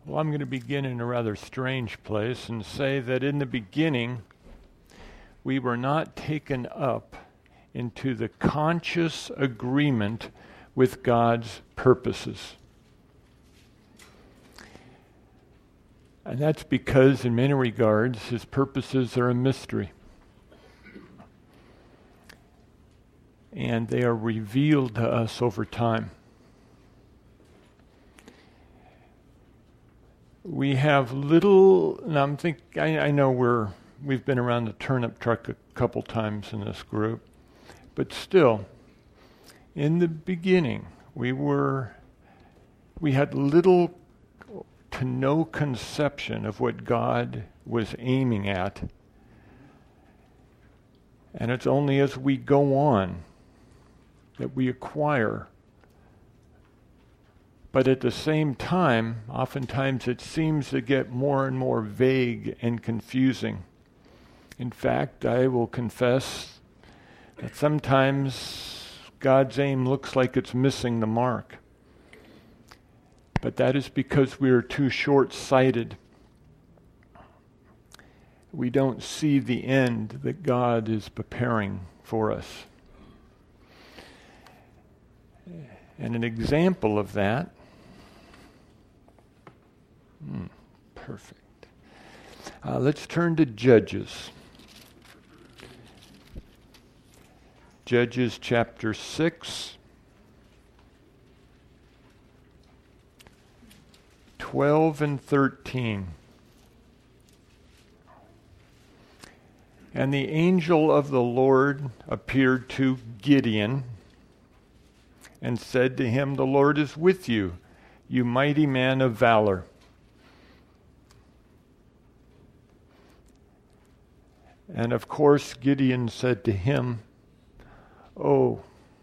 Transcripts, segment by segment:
Well, I'm going to begin in a rather strange place and say that in the beginning, we were not taken up into the conscious agreement with God's purposes. And that's because, in many regards, His purposes are a mystery. And they are revealed to us over time. We have little, and I know we've been around the turnip truck a couple times in this group, but still, in the beginning, we had little to no conception of what God was aiming at. And it's only as we go on that we acquire. But at the same time, oftentimes it seems to get more and more vague and confusing. In fact, I will confess that sometimes God's aim looks like it's missing the mark. But that is because we are too short-sighted. We don't see the end that God is preparing for us. And an example of that, perfect. Let's turn to Judges. Judges chapter 6. 12 and 13. And the angel of the Lord appeared to Gideon and said to him, "The Lord is with you, you mighty man of valor." And of course Gideon said to him, Oh,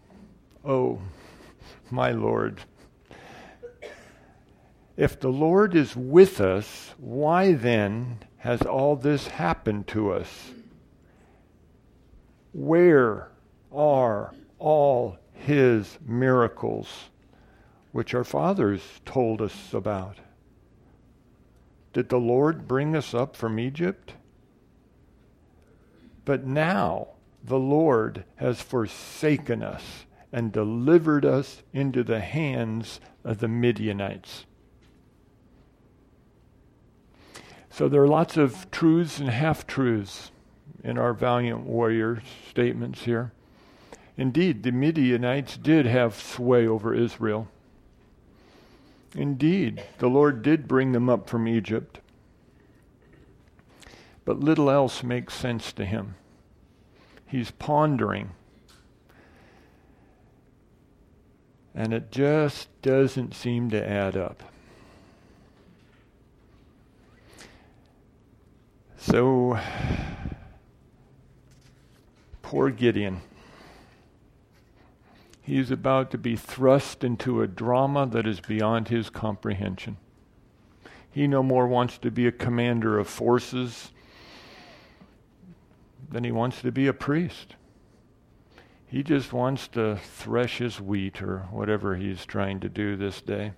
my Lord, if the Lord is with us, why then has all this happened to us? Where are all His miracles, which our fathers told us about? Did the Lord bring us up from Egypt? But now the Lord has forsaken us and delivered us into the hands of the Midianites. So there are lots of truths and half-truths in our valiant warrior statements here. Indeed, the Midianites did have sway over Israel. Indeed, the Lord did bring them up from Egypt. But little else makes sense to him. He's pondering. And it just doesn't seem to add up. So, poor Gideon. He's about to be thrust into a drama that is beyond his comprehension. He no more wants to be a commander of forces than he wants to be a priest. He just wants to thresh his wheat or whatever he's trying to do this day.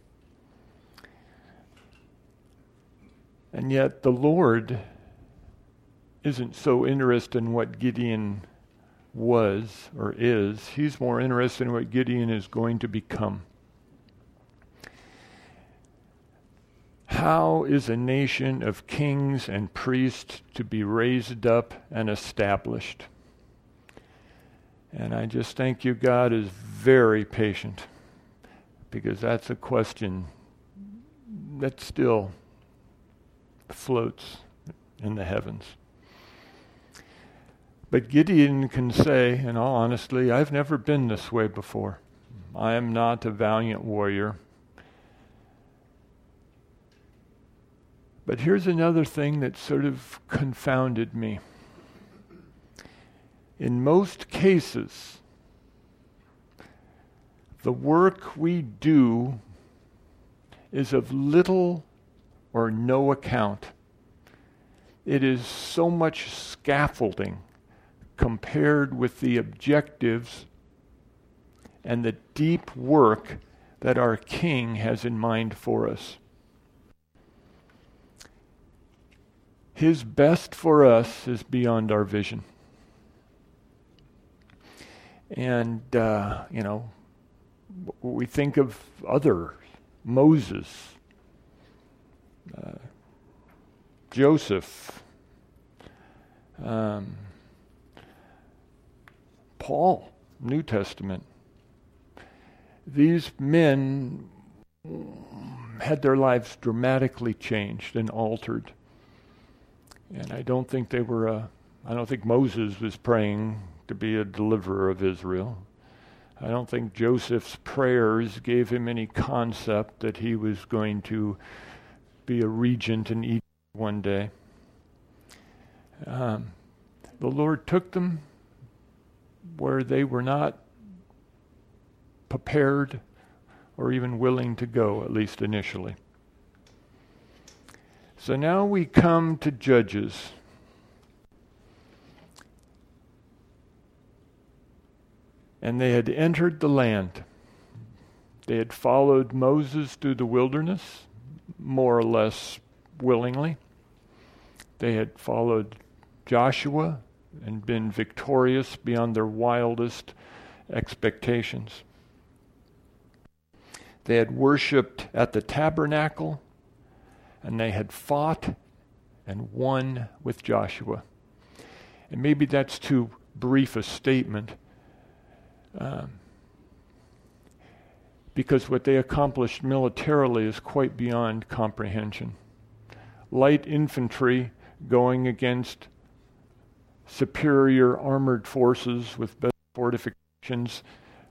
And yet the Lord isn't so interested in what Gideon was or is. He's more interested in what Gideon is going to become. How is a nation of kings and priests to be raised up and established? And I just thank you, God is very patient, because that's a question that still floats in the heavens. But Gideon can say, in all honesty, I've never been this way before. I am not a valiant warrior. But here's another thing that sort of confounded me. In most cases, the work we do is of little or no account. It is so much scaffolding compared with the objectives and the deep work that our King has in mind for us. His best for us is beyond our vision. And, we think of others, Moses, Joseph, Paul, New Testament. These men had their lives dramatically changed and altered. And I don't think Moses was praying to be a deliverer of Israel. I don't think Joseph's prayers gave him any concept that he was going to be a regent in Egypt one day. The Lord took them where they were not prepared or even willing to go, at least initially. So now we come to Judges. And they had entered the land. They had followed Moses through the wilderness, more or less willingly. They had followed Joshua and been victorious beyond their wildest expectations. They had worshipped at the tabernacle, and they had fought and won with Joshua. And maybe that's too brief a statement, because what they accomplished militarily is quite beyond comprehension. Light infantry going against superior armored forces with better fortifications.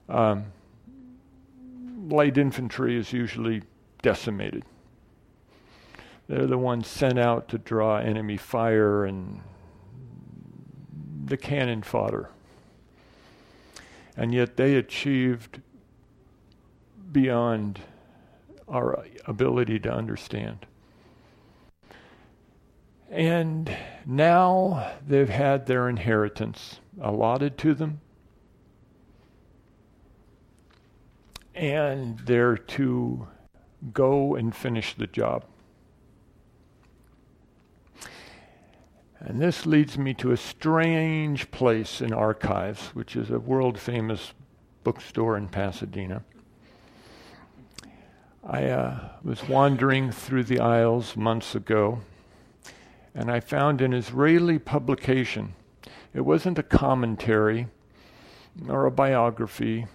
Light infantry is usually decimated. They're the ones sent out to draw enemy fire and the cannon fodder. And yet they achieved beyond our ability to understand. And now they've had their inheritance allotted to them, and they're to go and finish the job. And this leads me to a strange place in Archives, which is a world-famous bookstore in Pasadena. I was wandering through the aisles months ago, and I found an Israeli publication. It wasn't a commentary or a biography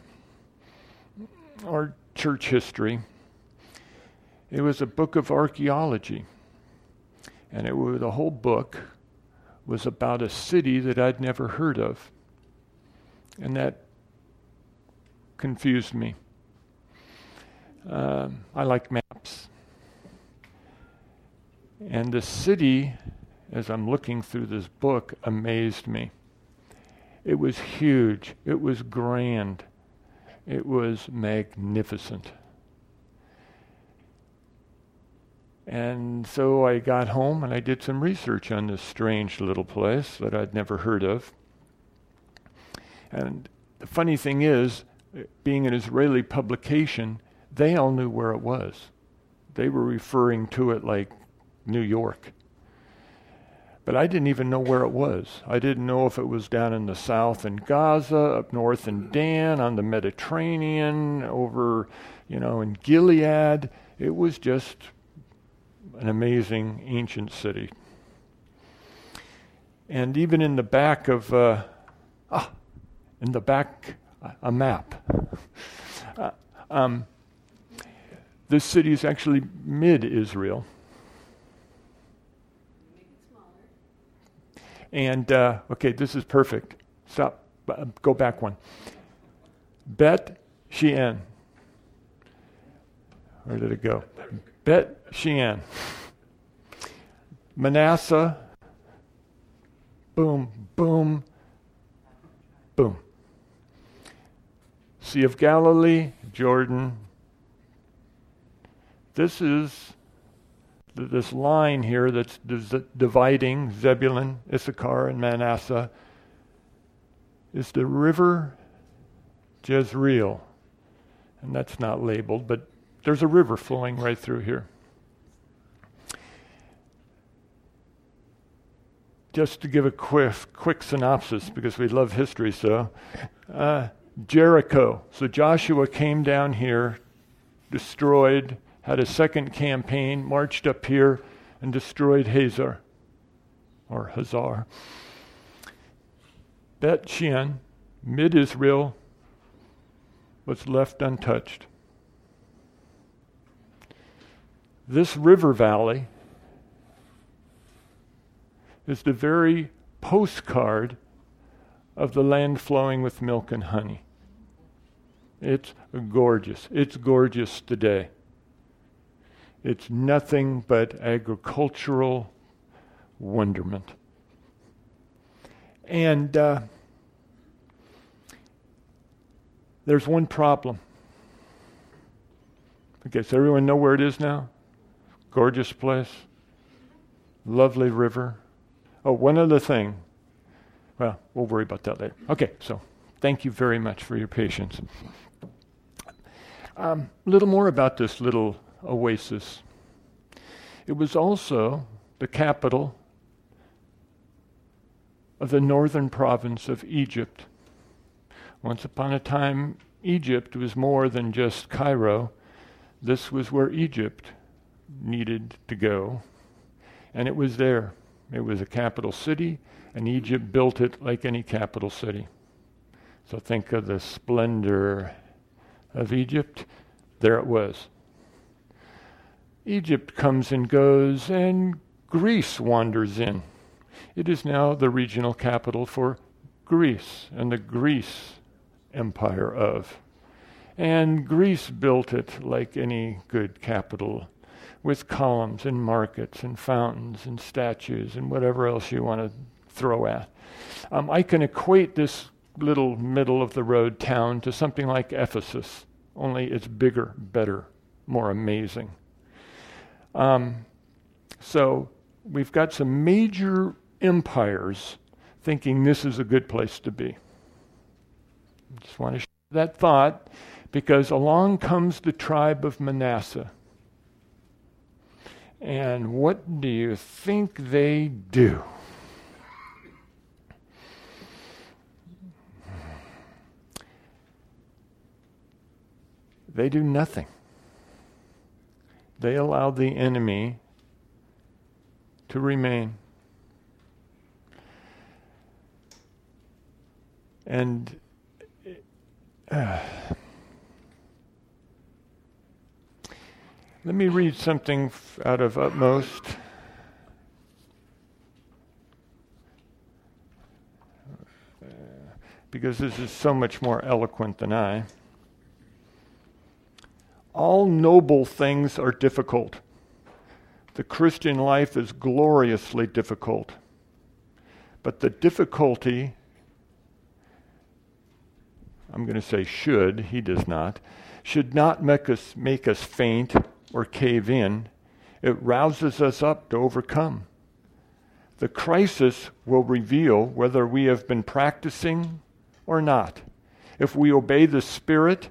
or church history. It was a book of archaeology, and the whole book was about a city that I'd never heard of, and that confused me. I like maps. And the city, as I'm looking through this book, amazed me. It was huge. It was grand. It was magnificent. And so I got home and I did some research on this strange little place that I'd never heard of. And the funny thing is, being an Israeli publication, they all knew where it was. They were referring to it like New York. But I didn't even know where it was. I didn't know if it was down in the south in Gaza, up north in Dan, on the Mediterranean, over, in Gilead. It was just an amazing ancient city. And even in the back of, a map. This city is actually mid-Israel. And, this is perfect. Stop. Go back one. Bet Shean. Where did it go? Bet Shean. Manasseh. Boom, boom, boom. Sea of Galilee, Jordan. This is this line here that's dividing Zebulun, Issachar, and Manasseh is the river Jezreel. And that's not labeled, but there's a river flowing right through here. just to give a quick synopsis, because we love history so, Jericho. So Joshua came down here, destroyed, had a second campaign, marched up here, and destroyed Hazor. Bet Shean, mid-Israel, was left untouched. This river valley is the very postcard of the land flowing with milk and honey. It's gorgeous. It's gorgeous today. It's nothing but agricultural wonderment. And there's one problem. Okay, does everyone know where it is now? Gorgeous place. Lovely river. Oh, one other thing. Well, we'll worry about that later. Okay, so thank you very much for your patience. A little more about this little oasis. It was also the capital of the northern province of Egypt. Once upon a time, Egypt was more than just Cairo. This was where Egypt needed to go, and it was there. It was a capital city, and Egypt built it like any capital city. So think of the splendor of Egypt. There it was. Egypt comes and goes, and Greece wanders in. It is now the regional capital for Greece and the Greece empire of. And Greece built it like any good capital, with columns and markets and fountains and statues and whatever else you want to throw at. I can equate this little middle-of-the-road town to something like Ephesus, only it's bigger, better, more amazing. So we've got some major empires thinking this is a good place to be. Just want to share that thought, because along comes the tribe of Manasseh. And what do you think they do? They do nothing. They allow the enemy to remain. And let me read something out of Utmost. Because this is so much more eloquent than I. All noble things are difficult. The Christian life is gloriously difficult. But the difficulty, I'm going to say should, he does not, should not make us faint or cave in. It rouses us up to overcome. The crisis will reveal whether we have been practicing or not, if we obey the Spirit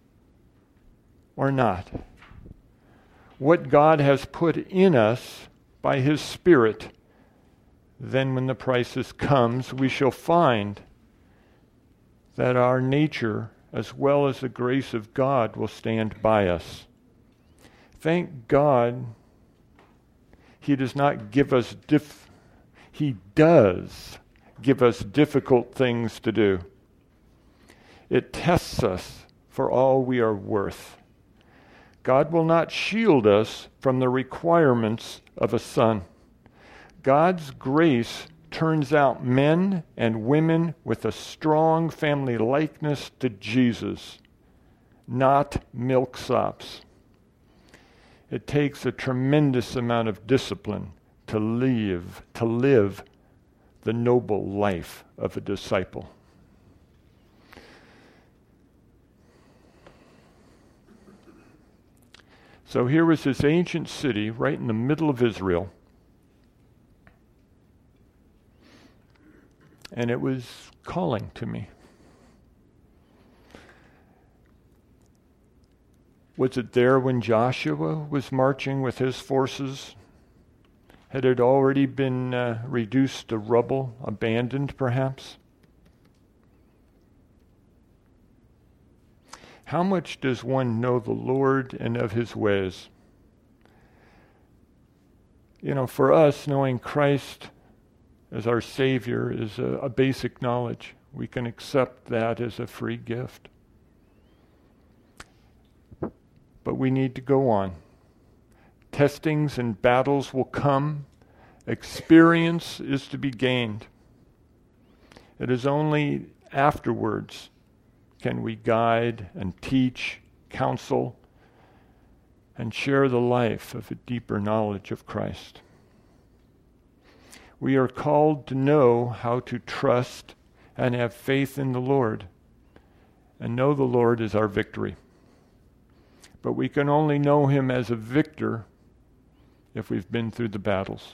or not. What God has put in us by His Spirit, then when the crisis comes, we shall find that our nature, as well as the grace of God, will stand by us. Thank God He does not give us He does give us difficult things to do. It tests us for all we are worth. God will not shield us from the requirements of a son. God's grace turns out men and women with a strong family likeness to Jesus, not milksops. It takes a tremendous amount of discipline to live the noble life of a disciple. So here was this ancient city right in the middle of Israel. And it was calling to me. Was it there when Joshua was marching with his forces Had it already been reduced to rubble, abandoned perhaps? How much does one know the Lord and of his ways? You know, for us, knowing Christ as our Savior is a basic knowledge. We can accept that as a free gift. But we need to go on. Testings and battles will come. Experience is to be gained. It is only afterwards can we guide and teach, counsel, and share the life of a deeper knowledge of Christ. We are called to know how to trust and have faith in the Lord, and know the Lord is our victory. But we can only know him as a victor if we've been through the battles.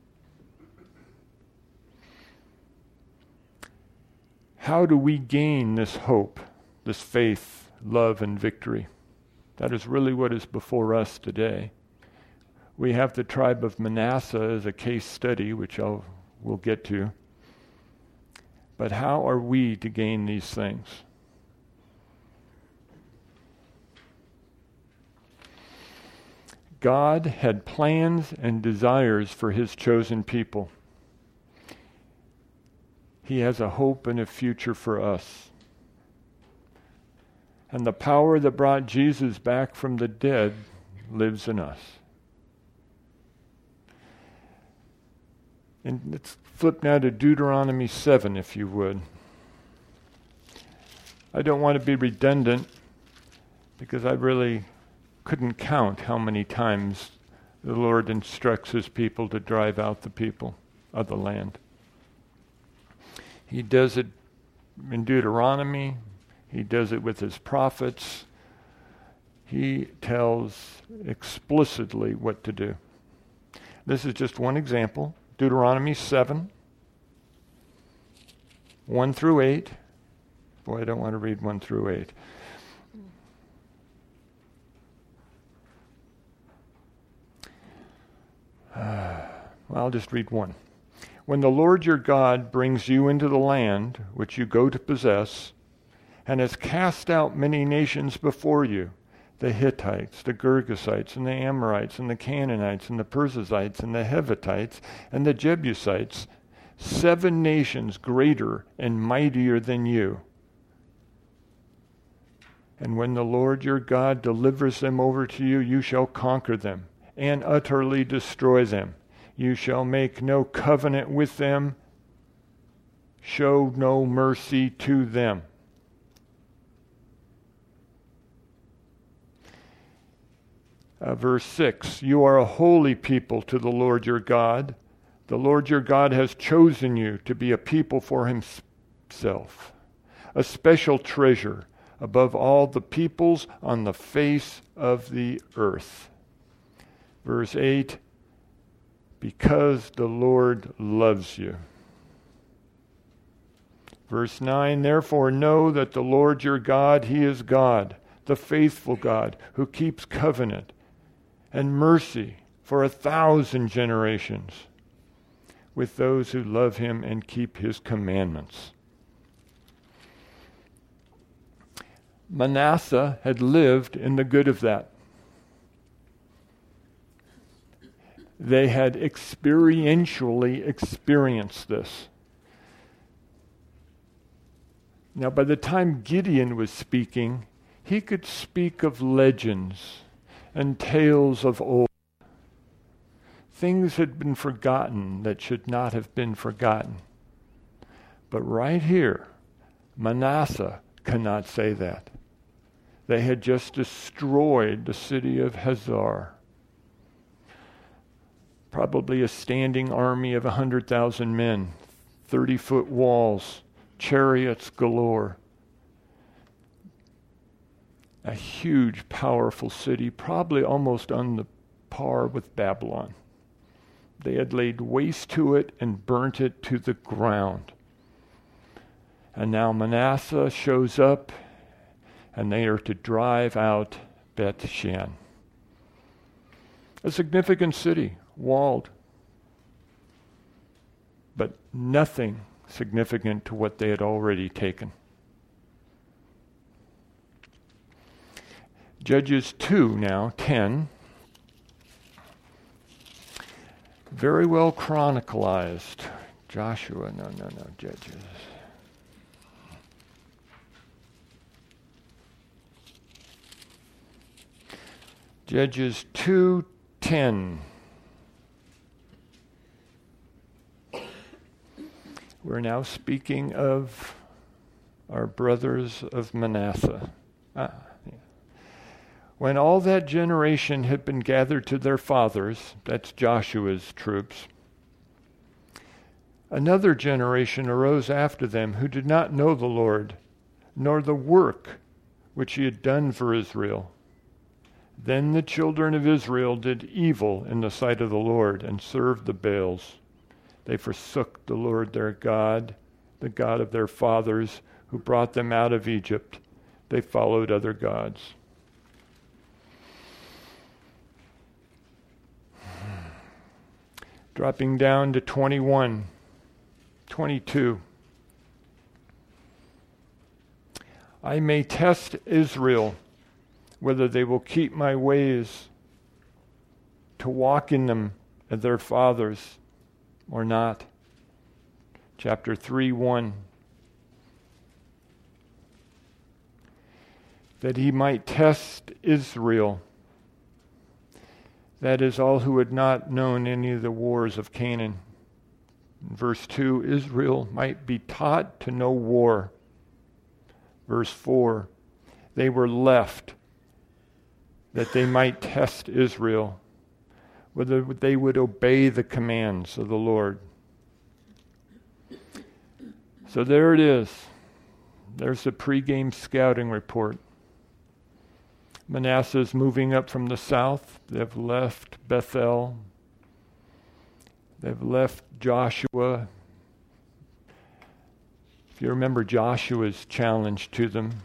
How do we gain this hope, this faith, love, and victory? That is really what is before us today. We have the tribe of Manasseh as a case study, which we'll get to. But how are we to gain these things? God had plans and desires for his chosen people. He has a hope and a future for us. And the power that brought Jesus back from the dead lives in us. And let's flip now to Deuteronomy 7, if you would. I don't want to be redundant because I really couldn't count how many times the Lord instructs his people to drive out the people of the land. He does it in Deuteronomy. He does it with his prophets. He tells explicitly what to do. This is just one example. Deuteronomy 7, 1 through 8. Boy, I don't want to read 1 through 8. I'll just read 1. When the Lord your God brings you into the land which you go to possess, and has cast out many nations before you, the Hittites, the Girgashites, and the Amorites, and the Canaanites, and the Perizzites, and the Hivitites, and the Jebusites, 7 nations greater and mightier than you. And when the Lord your God delivers them over to you, you shall conquer them, and utterly destroy them. You shall make no covenant with them, show no mercy to them. Verse 6, you are a holy people to the Lord your God. The Lord your God has chosen you to be a people for himself, a special treasure above all the peoples on the face of the earth. Verse 8, because the Lord loves you. Verse 9, therefore know that the Lord your God, he is God, the faithful God, who keeps covenant and mercy for 1,000 generations with those who love him and keep his commandments. Manasseh had lived in the good of that. They had experientially experienced this. Now, by the time Gideon was speaking, he could speak of legends and tales of old. Things had been forgotten that should not have been forgotten. But right here, Manasseh cannot say that. They had just destroyed the city of Hazor. Probably a standing army of 100,000 men, 30-foot walls, chariots galore. A huge, powerful city, probably almost on the par with Babylon. They had laid waste to it and burnt it to the ground. And now Manasseh shows up, and they are to drive out Beth Shan. A significant city, walled, but nothing significant to what they had already taken. Judges 2 now, 10. Very well chronicalized. Joshua, no, Judges. Judges 2:10. We're now speaking of our brothers of Manasseh. When all that generation had been gathered to their fathers, that's Joshua's troops, another generation arose after them who did not know the Lord, nor the work which he had done for Israel. Then the children of Israel did evil in the sight of the Lord and served the Baals. They forsook the Lord their God, the God of their fathers, who brought them out of Egypt. They followed other gods. Dropping down to 21, 22. I may test Israel, whether they will keep my ways to walk in them as their fathers or not. Chapter 3:1. That he might test Israel, that is, all who had not known any of the wars of Canaan. In verse 2, Israel might be taught to know war. Verse 4, they were left that they might test Israel, whether they would obey the commands of the Lord. So there it is. There's the pregame scouting report. Manasseh's moving up from the south. They've left Bethel. They've left Joshua. If you remember Joshua's challenge to them,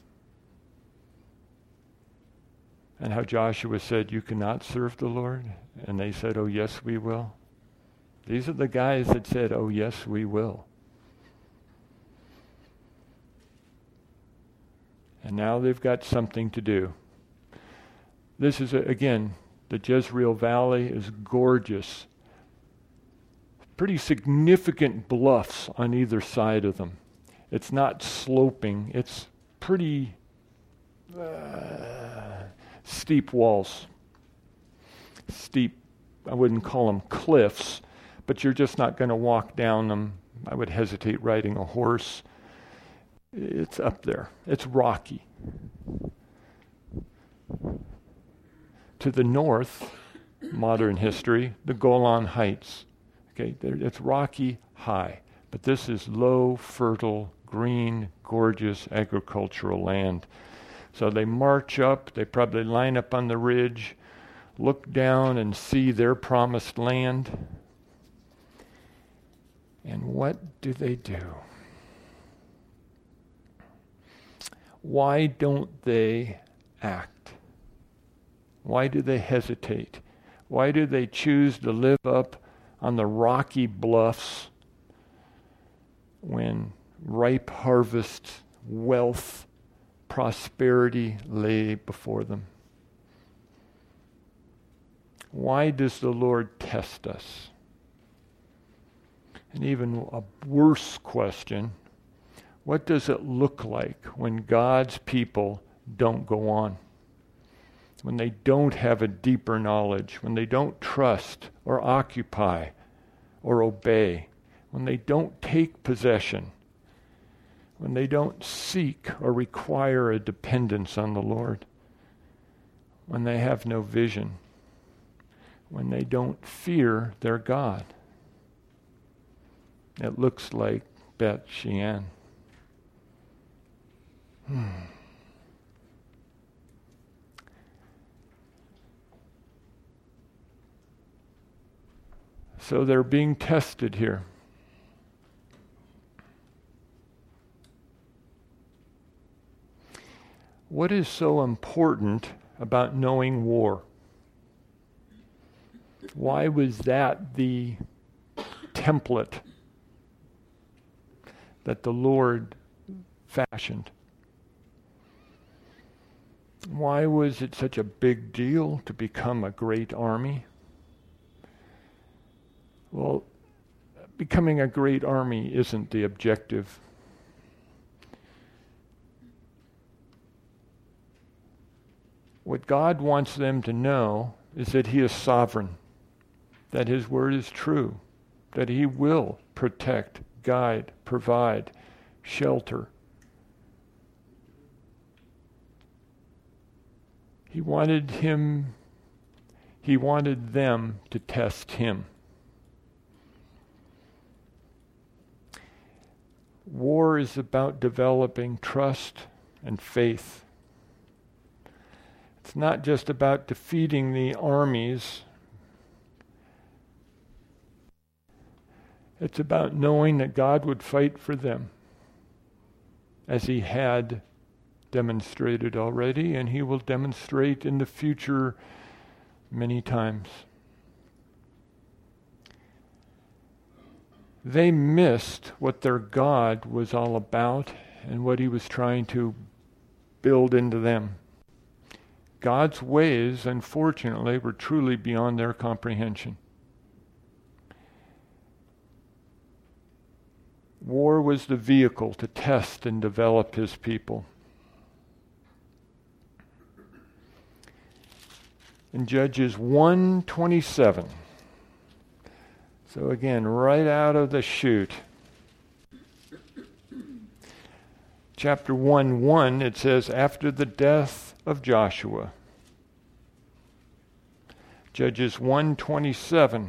and how Joshua said, "You cannot serve the Lord." And they said, "Oh, yes, we will." These are the guys that said, "Oh, yes, we will." And now they've got something to do. This is, again, the Jezreel Valley is gorgeous. Pretty significant bluffs on either side of them. It's not sloping. It's pretty steep walls. Steep, I wouldn't call them cliffs, but you're just not going to walk down them. I would hesitate riding a horse. It's up there. It's rocky. To the north, modern history, the Golan Heights. Okay, it's rocky high, but this is low, fertile, green, gorgeous agricultural land. So they march up, they probably line up on the ridge, look down and see their promised land. And what do they do? Why don't they act? Why do they hesitate? Why do they choose to live up on the rocky bluffs when ripe harvest, wealth, prosperity lay before them? Why does the Lord test us? And even a worse question, what does it look like when God's people don't go on? When they don't have a deeper knowledge, when they don't trust or occupy or obey, when they don't take possession, when they don't seek or require a dependence on the Lord, when they have no vision, when they don't fear their God. It looks like Bet Shean. So they're being tested here. What is so important about knowing war? Why was that the template that the Lord fashioned. Why was it such a big deal to become a great army? Well, becoming a great army isn't the objective. What God wants them to know is that He is sovereign, that His word is true, that He will protect, guide, provide, shelter. He wanted them to test Him. War is about developing trust and faith. It's not just about defeating the armies. It's about knowing that God would fight for them, as He had demonstrated already, and He will demonstrate in the future many times. They missed what their God was all about and what He was trying to build into them. God's ways, unfortunately, were truly beyond their comprehension. War was the vehicle to test and develop His people. In Judges 1:27. So again, right out of the chute. Chapter 1:1, it says, after the death of Joshua. Judges 1:27.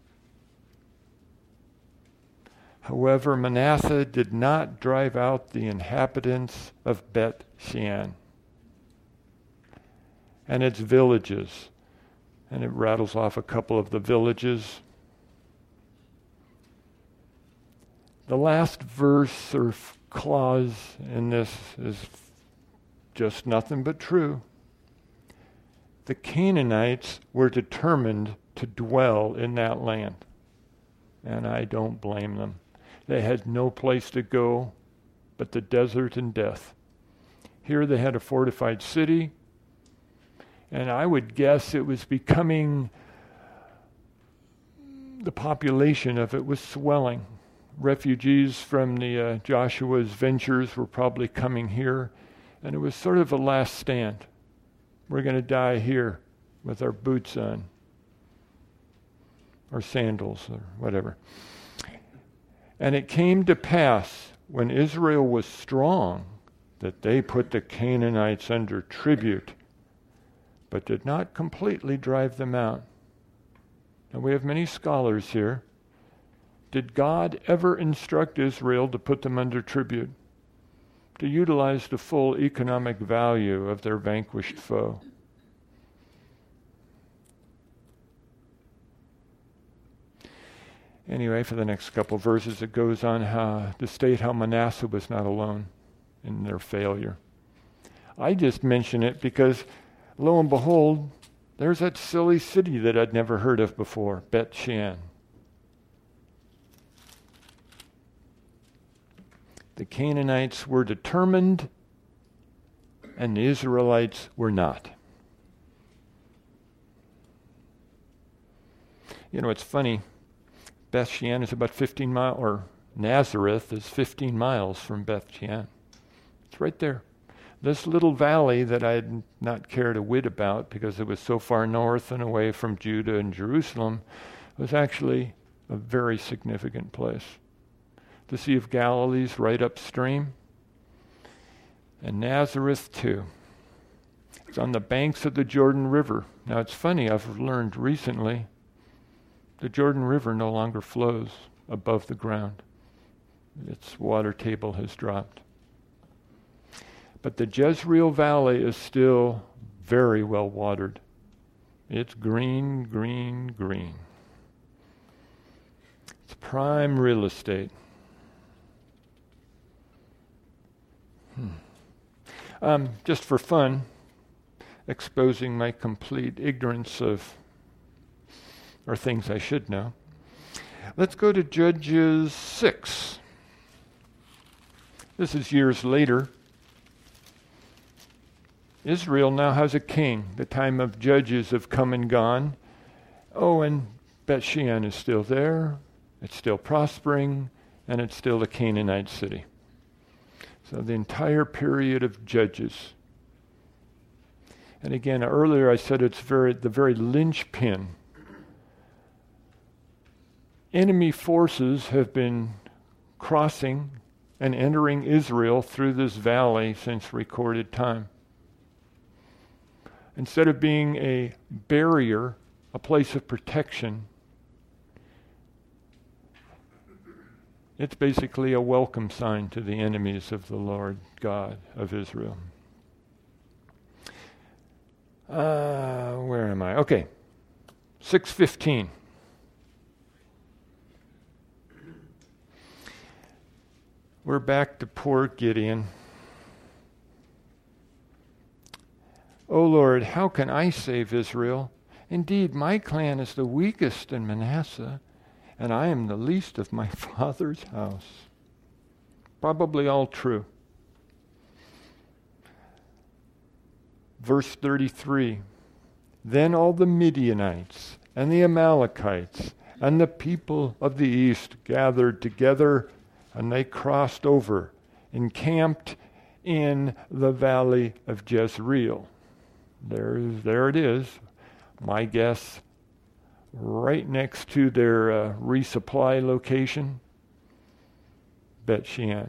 However, Manasseh did not drive out the inhabitants of Bet Shean and its villages. And it rattles off a couple of the villages. The last verse or clause in this is just nothing but true. The Canaanites were determined to dwell in that land. And I don't blame them. They had no place to go but the desert and death. Here they had a fortified city, and I would guess it was becoming, the population of it was swelling. Refugees from the Joshua's ventures were probably coming here, and it was sort of a last stand. We're going to die here with our boots on, or sandals, or whatever. And it came to pass, when Israel was strong, that they put the Canaanites under tribute, but did not completely drive them out. Now we have many scholars here. Did God ever instruct Israel to put them under tribute, to utilize the full economic value of their vanquished foe? Anyway, for the next couple of verses, it goes on to state how Manasseh was not alone in their failure. I just mention it because, lo and behold, there's that silly city that I'd never heard of before, Bet Shean. The Canaanites were determined, and the Israelites were not. You know, it's funny. Beth Shean is about 15 miles, or Nazareth is 15 miles from Beth Shean. It's right there. This little valley that I had not cared a whit about because it was so far north and away from Judah and Jerusalem was actually a very significant place. The Sea of Galilee's right upstream, and Nazareth too. It's on the banks of the Jordan River. Now it's funny, I've learned recently, the Jordan River no longer flows above the ground. Its water table has dropped. But the Jezreel Valley is still very well watered. It's green, green, green. It's prime real estate. Just for fun, exposing my complete ignorance of, or things I should know. Let's go to Judges 6. This is years later. Israel now has a king. The time of judges have come and gone. Oh, and Beth Shean is still there. It's still prospering, and it's still a Canaanite city. So the entire period of judges. And again, earlier I said it's the very linchpin. Enemy forces have been crossing and entering Israel through this valley since recorded time. Instead of being a barrier, a place of protection, it's basically a welcome sign to the enemies of the Lord God of Israel. Where am I? Okay, 6:15. We're back to poor Gideon. O Lord, how can I save Israel? Indeed, my clan is the weakest in Manasseh, and I am the least of my father's house. Probably all true. Verse 33, then all the Midianites and the Amalekites and the people of the east gathered together, and they crossed over, encamped in the valley of Jezreel. There it is. My guess, right next to their resupply location, Beth Shean.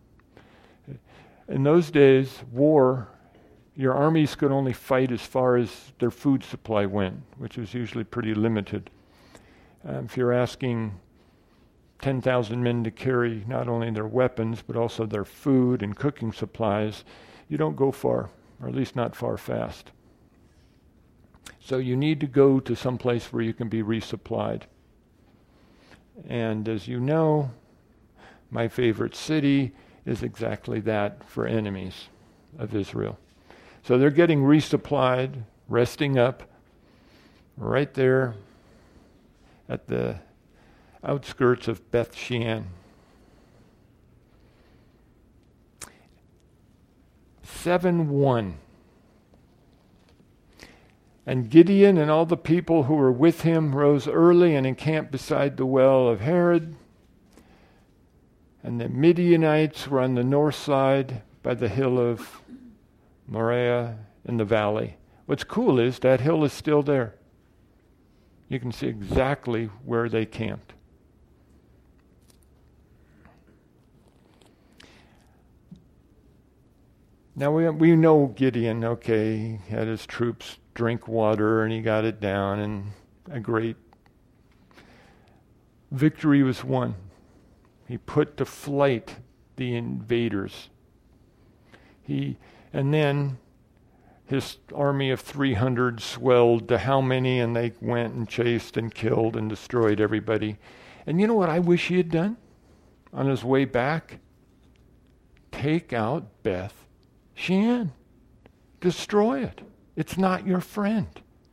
In those days, war, your armies could only fight as far as their food supply went, which was usually pretty limited. If you're asking 10,000 men to carry not only their weapons, but also their food and cooking supplies, you don't go far, or at least not far fast. So you need to go to some place where you can be resupplied. And as you know, my favorite city is exactly that for enemies of Israel. So they're getting resupplied, resting up, right there at the outskirts of Beth Shean. 7:1. And Gideon and all the people who were with him rose early and encamped beside the well of Harod. And the Midianites were on the north side by the hill of Moriah in the valley. What's cool is that hill is still there. You can see exactly where they camped. Now we know Gideon, okay, he had his troops drink water and he got it down, and a great victory was won. He put to flight the invaders. And then his army of 300 swelled to how many, and they went and chased and killed and destroyed everybody. And you know what I wish he had done on his way back? Take out Beth Shean. Destroy it. It's not your friend.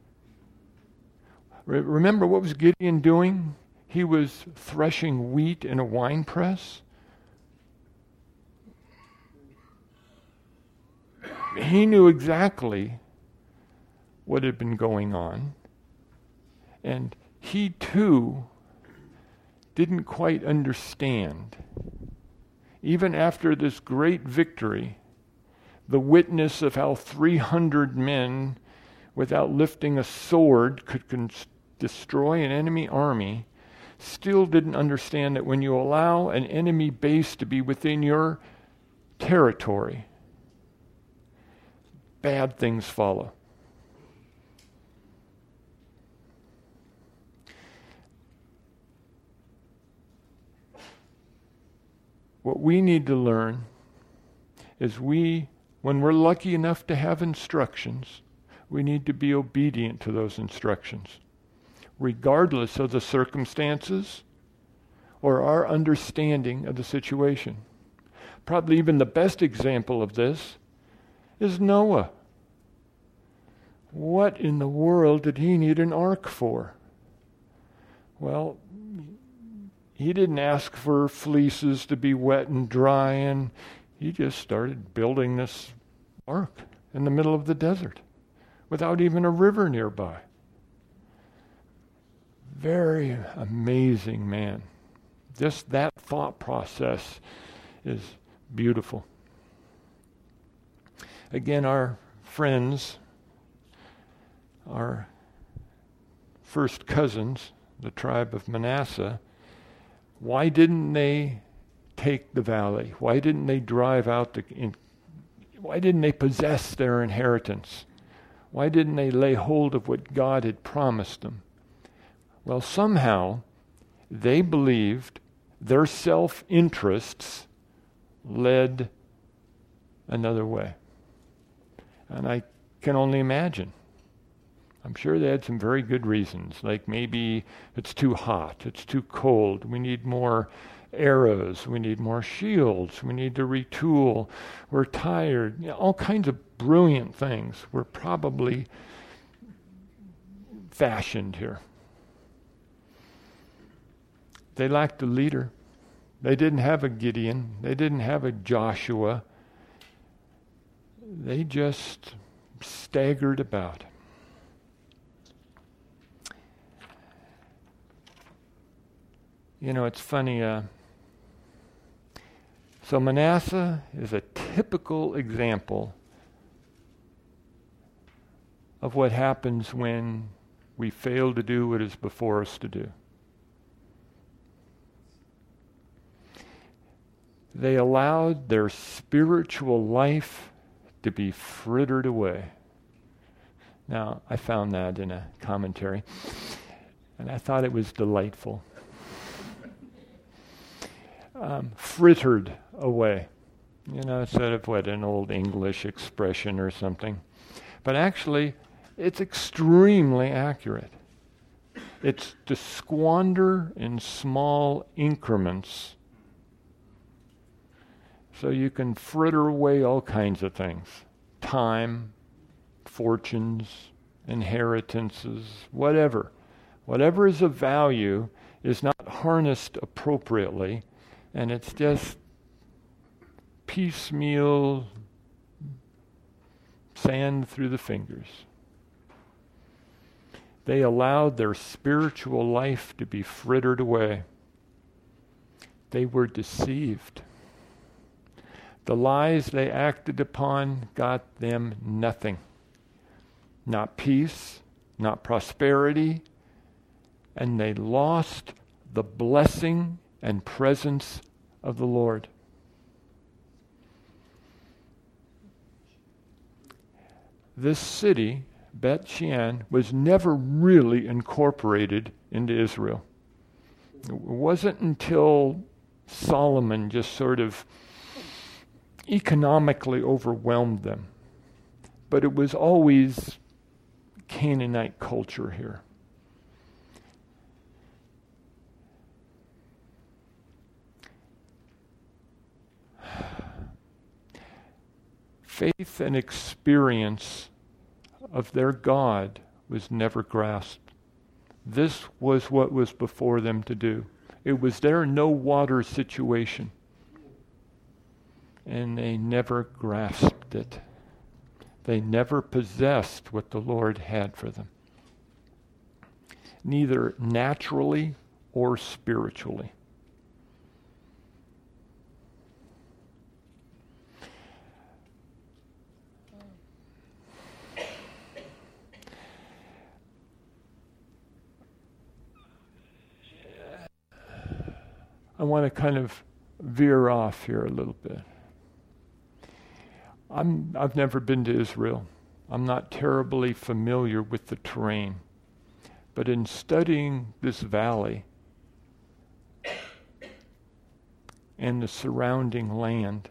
Remember what was Gideon doing? He was threshing wheat in a wine press. He knew exactly what had been going on. And he too didn't quite understand. Even after this great victory, the witness of how 300 men, without lifting a sword, could destroy an enemy army, still didn't understand that when you allow an enemy base to be within your territory, bad things follow. What we need to learn is when we're lucky enough to have instructions, we need to be obedient to those instructions, regardless of the circumstances or our understanding of the situation. Probably even the best example of this is Noah. What in the world did he need an ark for? Well, he didn't ask for fleeces to be wet and dry, and He just started building this ark in the middle of the desert without even a river nearby. Very amazing man. Just that thought process is beautiful. Again, our friends, our first cousins, the tribe of Manasseh, why didn't they take the valley? Why didn't they drive out why didn't they possess their inheritance? Why didn't they lay hold of what God had promised them? Well, somehow they believed their self-interests led another way. And I can only imagine. I'm sure they had some very good reasons, like maybe it's too hot, it's too cold, we need more arrows, we need more shields, we need to retool, we're tired. You know, all kinds of brilliant things were probably fashioned here. They lacked a leader. They didn't have a Gideon. They didn't have a Joshua. They just staggered about. You know, it's funny. So Manasseh is a typical example of what happens when we fail to do what is before us to do. They allowed their spiritual life to be frittered away. Now, I found that in a commentary, and I thought it was delightful. Frittered away. You know, instead of an old English expression or something. But actually, it's extremely accurate. It's to squander in small increments so you can fritter away all kinds of things. Time, fortunes, inheritances, whatever. Whatever is of value is not harnessed appropriately, and it's just piecemeal sand through the fingers. They allowed their spiritual life to be frittered away. They were deceived. The lies they acted upon got them nothing. Not peace, not prosperity, and they lost the blessing and presence of the Lord. This city, Bet Shean, was never really incorporated into Israel. It wasn't until Solomon just sort of economically overwhelmed them. But it was always Canaanite culture here. Faith and experience of their God was never grasped. This was what was before them to do. It was their no water situation. And they never grasped it. They never possessed what the Lord had for them. Neither naturally or spiritually. I want to kind of veer off here a little bit. I've never been to Israel. I'm not terribly familiar with the terrain. But in studying this valley and the surrounding land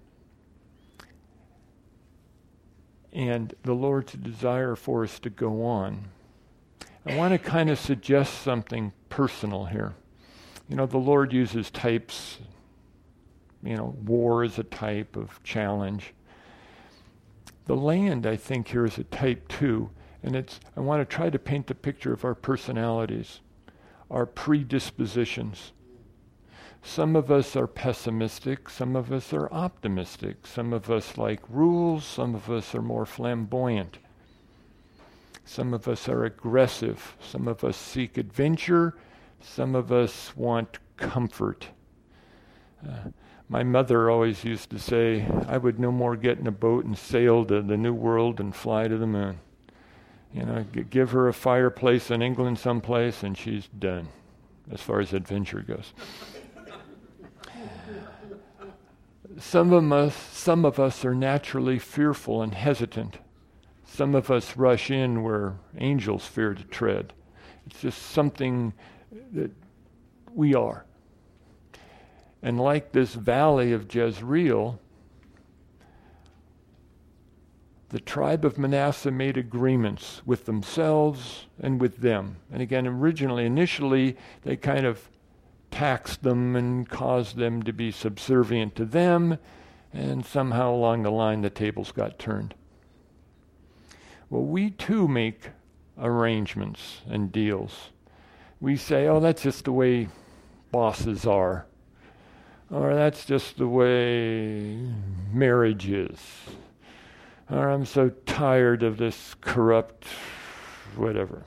and the Lord's desire for us to go on, I want to kind of suggest something personal here. You know, the Lord uses types. You know, war is a type of challenge. The land, I think, here is a type too. And I want to try to paint the picture of our personalities, our predispositions. Some of us are pessimistic, some of us are optimistic, some of us like rules, some of us are more flamboyant. Some of us are aggressive, some of us seek adventure, some of us want comfort. My mother always used to say, I would no more get in a boat and sail to the New World and fly to the moon. Give her a fireplace in England someplace and she's done, as far as adventure goes. Some of us are naturally fearful and hesitant. Some of us rush in where angels fear to tread. It's just something that we are. And like this valley of Jezreel, the tribe of Manasseh made agreements with themselves and with them. And again, initially, they kind of taxed them and caused them to be subservient to them, and somehow along the line the tables got turned. Well, we too make arrangements and deals. We say, oh, that's just the way bosses are. Or that's just the way marriage is. Or I'm so tired of this corrupt whatever.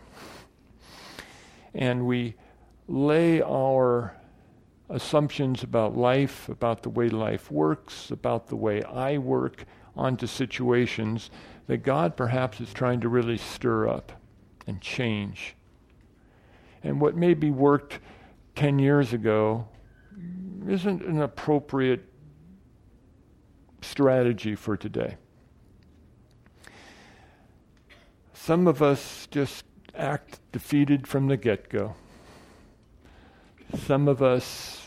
And we lay our assumptions about life, about the way life works, about the way I work, onto situations that God perhaps is trying to really stir up and change. And what maybe worked 10 years ago isn't an appropriate strategy for today. Some of us just act defeated from the get-go. Some of us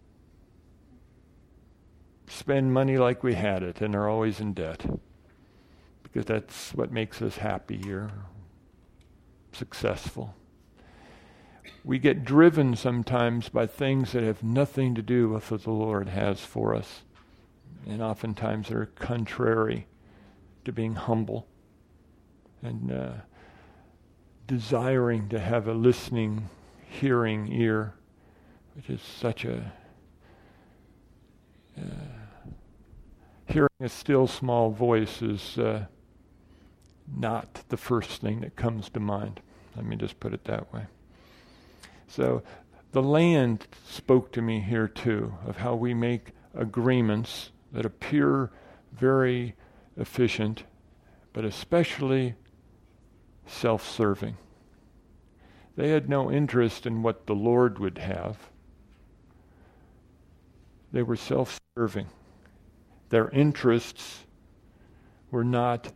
spend money like we had it and are always in debt because that's what makes us happy or successful. We get driven sometimes by things that have nothing to do with what the Lord has for us, and oftentimes are contrary to being humble and desiring to have a listening, hearing ear, which is such a hearing a still small voice is not the first thing that comes to mind. Let me just put it that way. So the land spoke to me here too, of how we make agreements that appear very efficient, but especially self-serving. They had no interest in what the Lord would have. They were self-serving. Their interests were not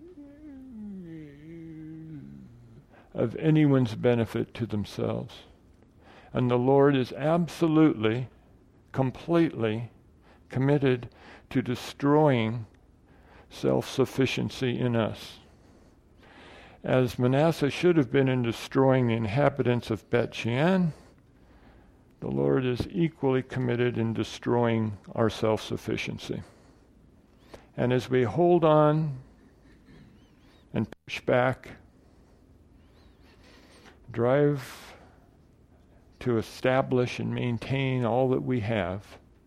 of anyone's benefit to themselves. And the Lord is absolutely, completely committed to destroying self-sufficiency in us. As Manasseh should have been in destroying the inhabitants of Bet Shean, the Lord is equally committed in destroying our self-sufficiency. And as we hold on and push back, drive to establish and maintain all that we have,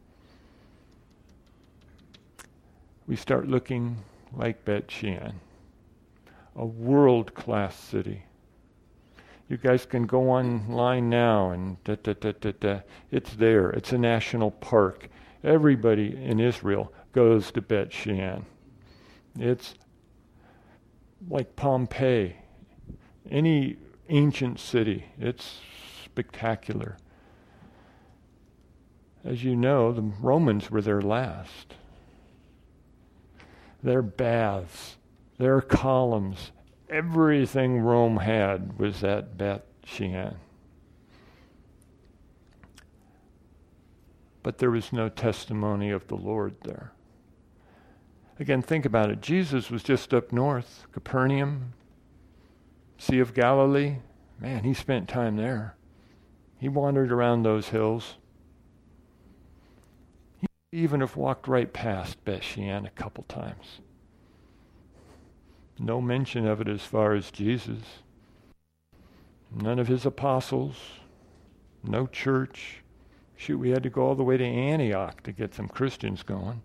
we start looking like Bet Shean, a world-class city. You guys can go online now and it's there. It's a national park. Everybody in Israel goes to Bet Shean. It's like Pompeii, any ancient city. It's spectacular. As you know, the Romans were there last. Their baths, their columns, everything Rome had was at Bet Shean. But there was no testimony of the Lord there. Again, think about it. Jesus was just up north, Capernaum, Sea of Galilee. Man, he spent time there. He wandered around those hills. He even have walked right past Bet Shean a couple times. No mention of it as far as Jesus. None of his apostles. No church. Shoot, we had to go all the way to Antioch to get some Christians going.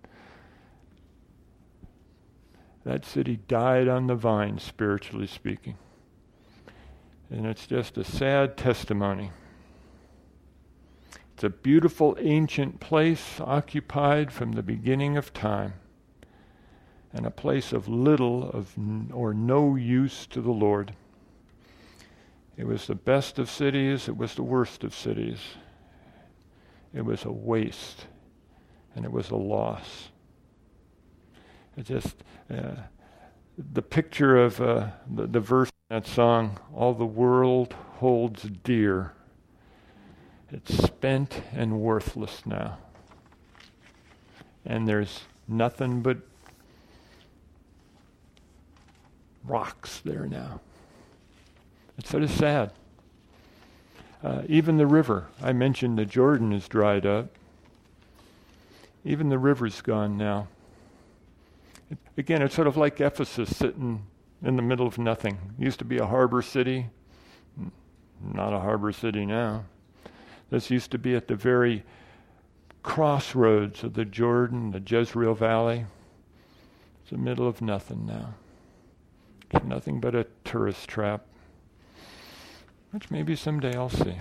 That city died on the vine, spiritually speaking. And it's just a sad testimony. It's a beautiful ancient place occupied from the beginning of time, and a place of little or no use to the Lord. It was the best of cities, it was the worst of cities. It was a waste, and it was a loss. It just, the picture of the verse in that song, all the world holds dear. It's spent and worthless now. And there's nothing but rocks there now. It's sort of sad. Even the river, I mentioned the Jordan is dried up. Even the river's gone now. Again, it's sort of like Ephesus sitting in the middle of nothing. It used to be a harbor city. Not a harbor city now. This used to be at the very crossroads of the Jordan, the Jezreel Valley. It's the middle of nothing now. It's nothing but a tourist trap, which maybe someday I'll see.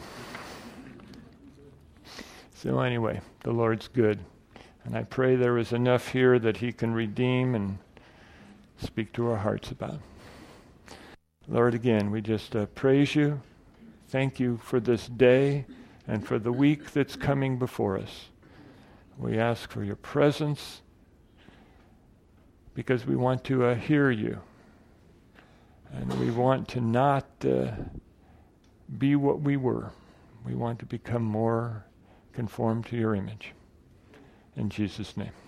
So anyway, the Lord's good. And I pray there is enough here that He can redeem and speak to our hearts about. Lord, again, we just praise You. Thank You for this day and for the week that's coming before us. We ask for Your presence because we want to hear You. And we want to not be what we were. We want to become more conformed to Your image. In Jesus' name.